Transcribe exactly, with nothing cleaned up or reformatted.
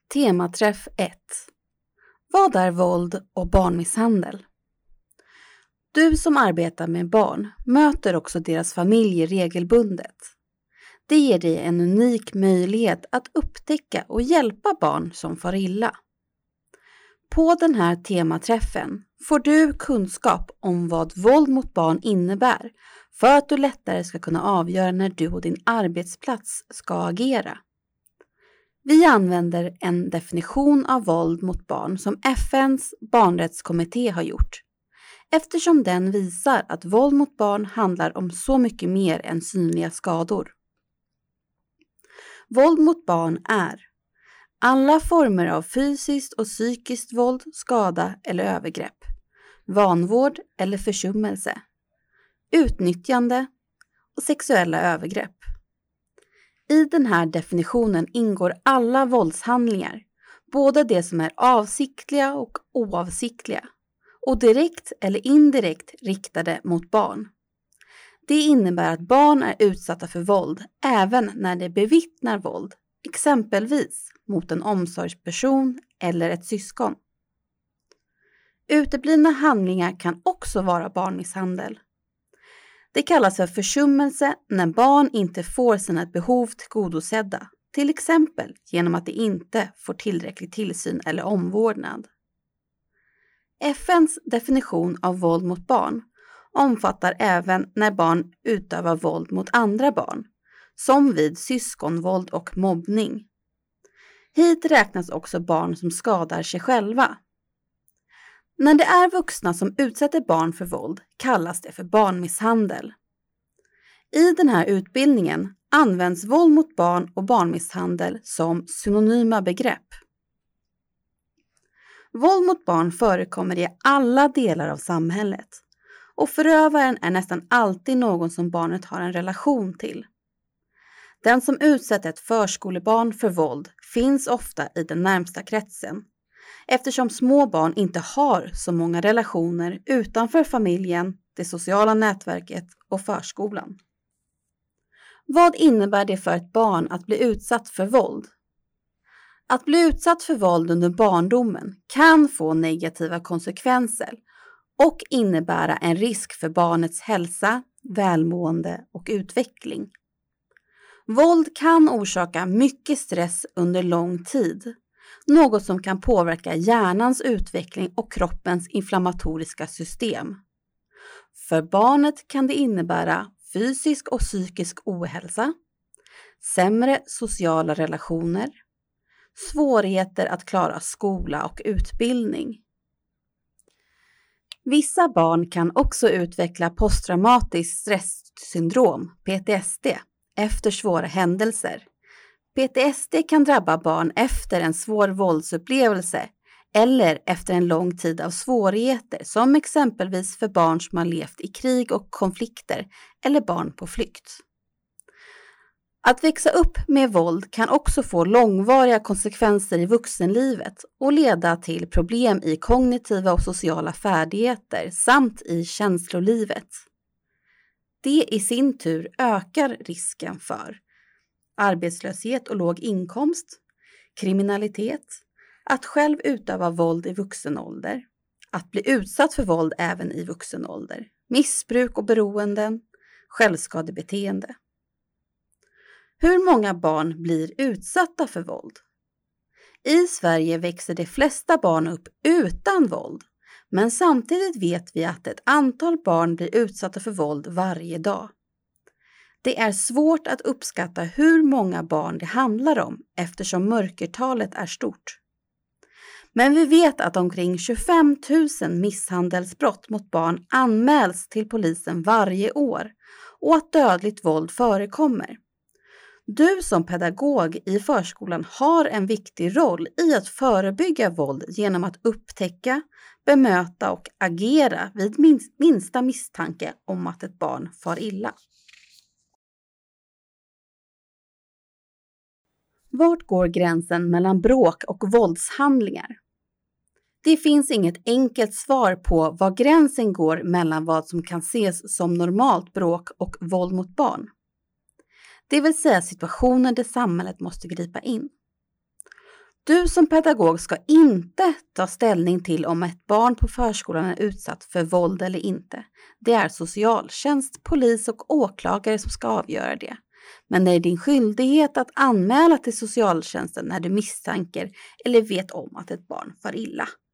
Tematräff ett. Vad är våld och barnmisshandel? Du som arbetar med barn möter också deras familjer regelbundet. Det ger dig en unik möjlighet att upptäcka och hjälpa barn som far illa. På den här tematräffen får du kunskap om vad våld mot barn innebär för att du lättare ska kunna avgöra när du och din arbetsplats ska agera. Vi använder en definition av våld mot barn som F N:s barnrättskommitté har gjort, eftersom den visar att våld mot barn handlar om så mycket mer än synliga skador. Våld mot barn är alla former av fysiskt och psykiskt våld, skada eller övergrepp, vanvård eller försummelse, utnyttjande och sexuella övergrepp. I den här definitionen ingår alla våldshandlingar, både det som är avsiktliga och oavsiktliga, och direkt eller indirekt riktade mot barn. Det innebär att barn är utsatta för våld även när de bevittnar våld, exempelvis mot en omsorgsperson eller ett syskon. Uteblivna handlingar kan också vara barnmisshandel. Det kallas för försummelse när barn inte får sina behov tillgodosedda, till exempel genom att de inte får tillräcklig tillsyn eller omvårdnad. F N:s definition av våld mot barn omfattar även när barn utövar våld mot andra barn, som vid syskonvåld och mobbning. Hit räknas också barn som skadar sig själva. När det är vuxna som utsätter barn för våld kallas det för barnmisshandel. I den här utbildningen används våld mot barn och barnmisshandel som synonyma begrepp. Våld mot barn förekommer i alla delar av samhället och förövaren är nästan alltid någon som barnet har en relation till. Den som utsätter ett förskolebarn för våld finns ofta i den närmsta kretsen, eftersom små barn inte har så många relationer utanför familjen, det sociala nätverket och förskolan. Vad innebär det för ett barn att bli utsatt för våld? Att bli utsatt för våld under barndomen kan få negativa konsekvenser och innebära en risk för barnets hälsa, välmående och utveckling. Våld kan orsaka mycket stress under lång tid, något som kan påverka hjärnans utveckling och kroppens inflammatoriska system. För barnet kan det innebära fysisk och psykisk ohälsa, sämre sociala relationer, svårigheter att klara skola och utbildning. Vissa barn kan också utveckla posttraumatiskt stresssyndrom, P T S D, efter svåra händelser. P T S D kan drabba barn efter en svår våldsupplevelse eller efter en lång tid av svårigheter, som exempelvis för barn som har levt i krig och konflikter eller barn på flykt. Att växa upp med våld kan också få långvariga konsekvenser i vuxenlivet och leda till problem i kognitiva och sociala färdigheter samt i känslolivet. Det i sin tur ökar risken för arbetslöshet och låg inkomst, kriminalitet, att själv utöva våld i vuxen ålder, att bli utsatt för våld även i vuxen ålder, missbruk och beroenden, självskadebeteende. Hur många barn blir utsatta för våld? I Sverige växer de flesta barn upp utan våld, men samtidigt vet vi att ett antal barn blir utsatta för våld varje dag. Det är svårt att uppskatta hur många barn det handlar om eftersom mörkertalet är stort. Men vi vet att omkring tjugofem tusen misshandelsbrott mot barn anmäls till polisen varje år och att dödligt våld förekommer. Du som pedagog i förskolan har en viktig roll i att förebygga våld genom att upptäcka, bemöta och agera vid minsta misstanke om att ett barn far illa. Vart går gränsen mellan bråk och våldshandlingar? Det finns inget enkelt svar på var gränsen går mellan vad som kan ses som normalt bråk och våld mot barn. Det vill säga situationer där samhället måste gripa in. Du som pedagog ska inte ta ställning till om ett barn på förskolan är utsatt för våld eller inte. Det är socialtjänst, polis och åklagare som ska avgöra det. Men det är din skyldighet att anmäla till socialtjänsten när du misstänker eller vet om att ett barn far illa.